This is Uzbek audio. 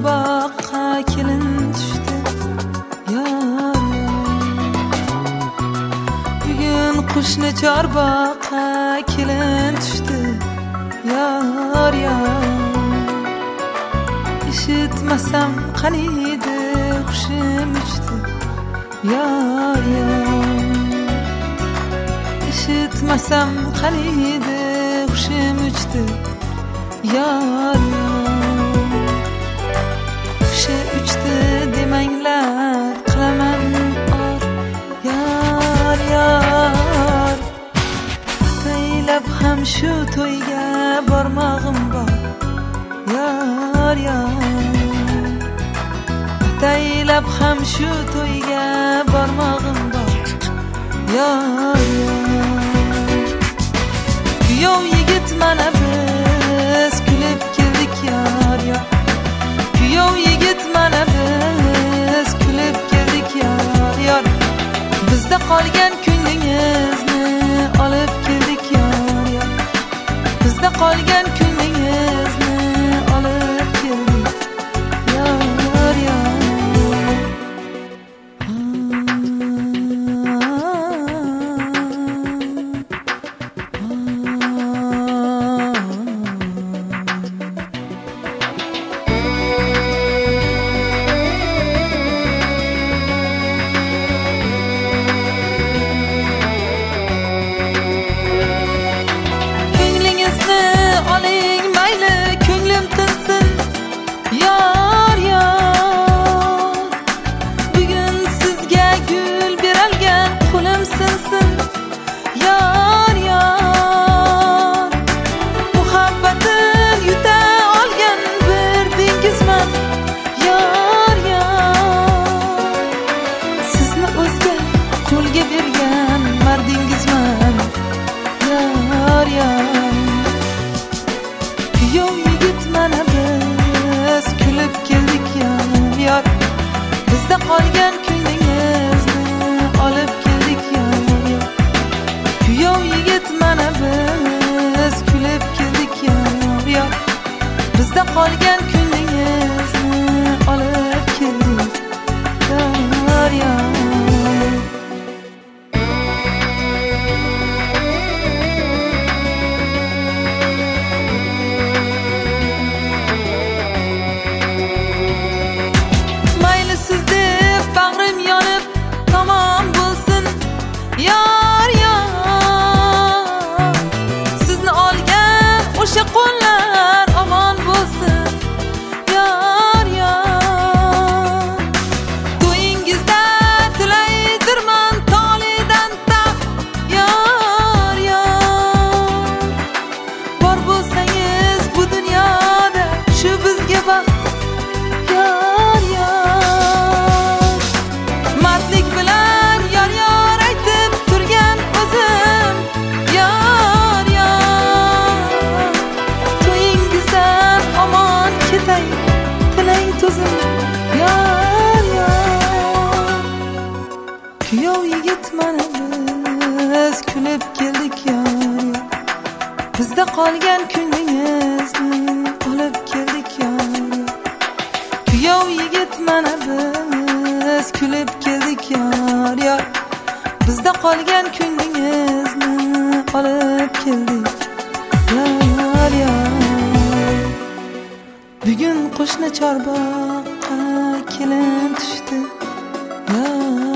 chorboqqa kelin tushdi yor bugun qo'shni chorboqqa kelin tushdi yor eshitmasam qaniydi hushim uchdi yor eshitmasam qaniydi hushim uchdi yor hushi uchdi demanglar qilaman or yor ataylab ham shu to'yga bormog'im bor yor ataylab ham shu to'yga bormog'im bor yor kuyov yigit mana biz kulib keldik yor kuyov yigit mana biz kulib keldik yor bizda qolgan ko'nglingizni olib keldik yor bizda qolgan ko'nglingizni olib keldik yor kuyov yigit mana biz kulib keldik yor bizda qolgan ko'nglingizni olib keldik yor kuyov yigit mana biz kulib keldik yor bizda qolgan ko'nglingizni olib keldik yor o'sha qo'llar omon bo'lsin yor to'yingizda tilaydirman tolidan taxt yor bor bo'lsangiz bu dunyoda shu bizga baxt yor mardlik bilan yor aytib turgan o'zim yor tilay to'zim yor kuyov yigit mana biz kulib keldik yor bizda qolgan ko'nglingizni olib keldik yor kuyov yigit mana biz kulib keldik yor bizda qolgan ko'nglingizni olib keldik yor bugun qo'shni chorboqqa kelin tushdi yor